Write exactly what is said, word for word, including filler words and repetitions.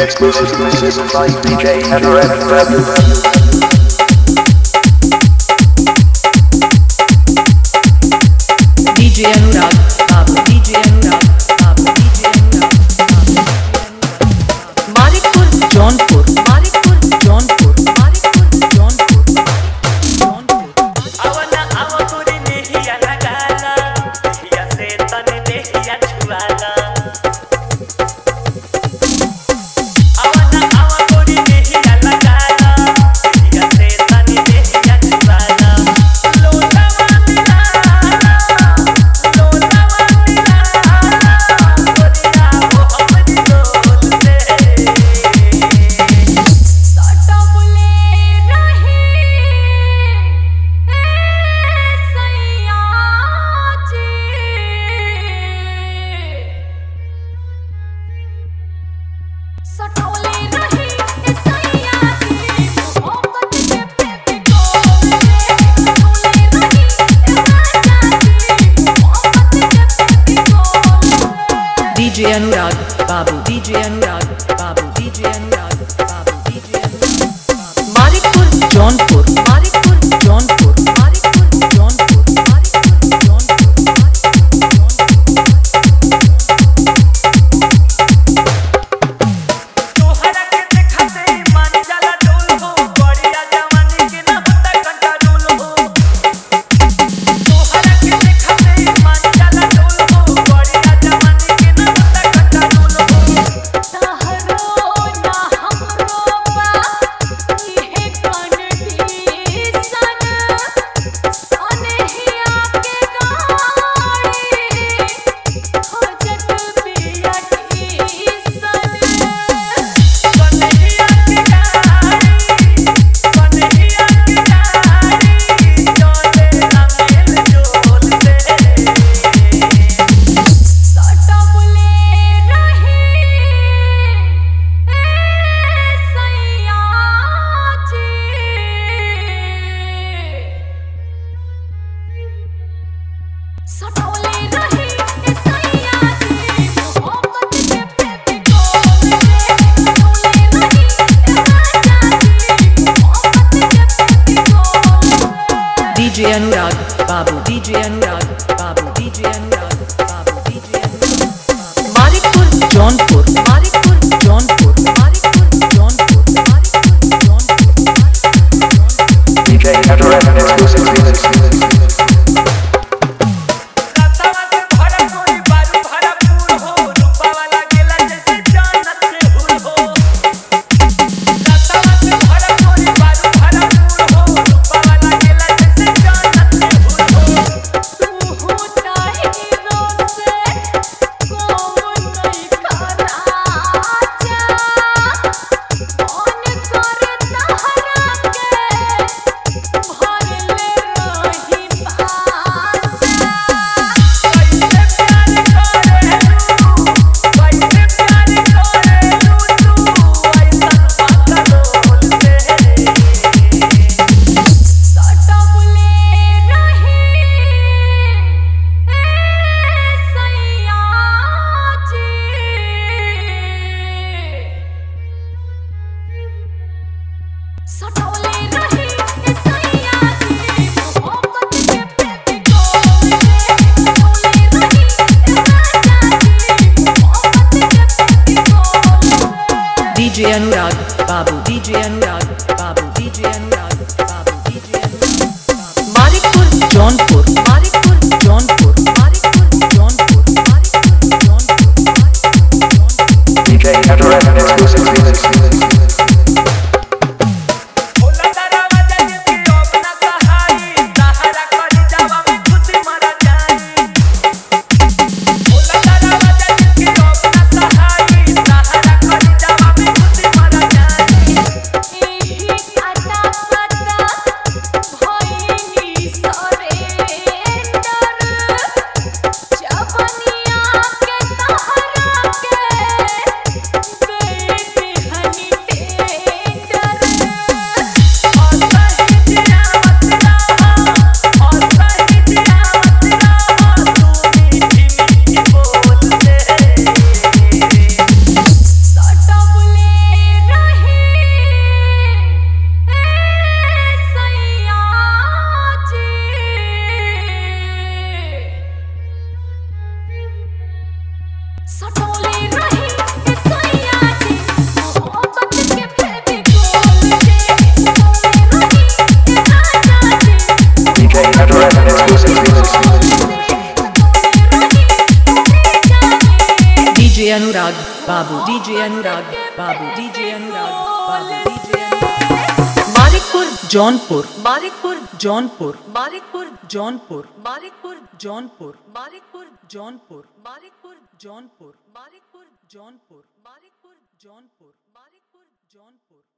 Exclusive mixes by D J Henry. D J Anurag, Babu, D J Anurag, Babu, D J Anurag, Babu. Malikpur, Jaunpur, Malikpur, Jaunpur, Malikpur, Jaunpur, Jaunpur. Awana amakuri nehiya lagala, nehiya se tan nehiya chhuala. Awana amakuri nehiya lagala, nehiya se tan nehiya chhuala. Lola wanila, lola wanila, goriya wo hamari dol se. साटा बुले रही सैया जी सटोले रही सैया जी मोहब्बत के पे गोल रे सटोले रही राजा जी मोहब्बत के पे गोल रे D J Anurag, Babu, D J Anurag, Babu, D J Anurag, Babu, D J Anurag, Babu. Malikpur, Jaunpur, Malikpur, Jaunpur, Malikpur, Jaunpur, Malikpur, Jaunpur, Malikpur, तोहरा के देखते मन जाला डोल हो बढ़िया जवानी के ना होता कंट्रोल हो तोहरा के देखते मन जाला डोल हो बढ़िया जवानी के ना होता कंट्रोल हो तहरो ना हमरो बा इहे कंडीशन सनहिया के गाड़ी खोजत बिया टीसन कन्हैया की गाड़ी कन्हैया की गाड़ी चले रमेल जोल से साटा बुले रही सैया जी सटोले रही सैया जी मोहब्बत के पे गोल रे सटोले रही राजा जी मोहब्बत के पे गोल रे D J Anurag, Babu, D J Anurag, Babu, D J Anurag, Babu, D J Anurag, Babu. Malikpur, Jaunpur, Malikpur, Jaunpur, Malikpur, Jaunpur, Malikpur, Jaunpur, Malikpur, Jaunpur. D J Anurag, exclusive remix. Ratwa के भरा कोई बारू भरपूर हो रूपा वाला गेला जैसे जन्नत के हुर हो रतवा के भरा कोई बारू भरपूर हो रूपा वाला गेला जैसे जन्नत के हुर हो तू होता हीरो से कौन नहीं खरा आजा कौन कर तहरा के भर ले रही पासा कैसे प्यार करे तू कैसे प्यार करे तू तू ऐसा पागल से साटा बुले रही सैया जी सटोले रही सैया जी मोहब्बत के पे गोल रे सटोले रही राजा जी मोहब्बत के पे गोल रे D J Anurag, Babu, D J Anurag, Babu, D J Anurag, Babu, D J Anurag, Babu. Malikpur, Jaunpur, Malikpur, Jaunpur, Malikpur, Jaunpur, Malikpur, Jaunpur, Malikpur, Jaunpur. D J Anurag, exclusive remix. होला दरवाजा जिसकी अपना सहाई सहारा कर जावा में खुशी मरा जाई होला दरवाजा जिसकी अपना सहाई सहारा कर जावा में खुशी मरा जाई एक सटोले रही ए सैया जी मोहब्बत के फेविकोल से सटोले रही ए राजा जी D K Adoran exclusive remix. D J Anurag, Babu, D J Anurag, Babu, D J Anurag, Babu, D J Anurag. Malikpur, Jaunpur, Malikpur, Jaunpur, Malikpur, Jaunpur, Malikpur, Jaunpur, Malikpur, Jaunpur, Malikpur, Jaunpur, Malikpur, Jaunpur, Malikpur, Jaunpur, Malikpur, Jaunpur.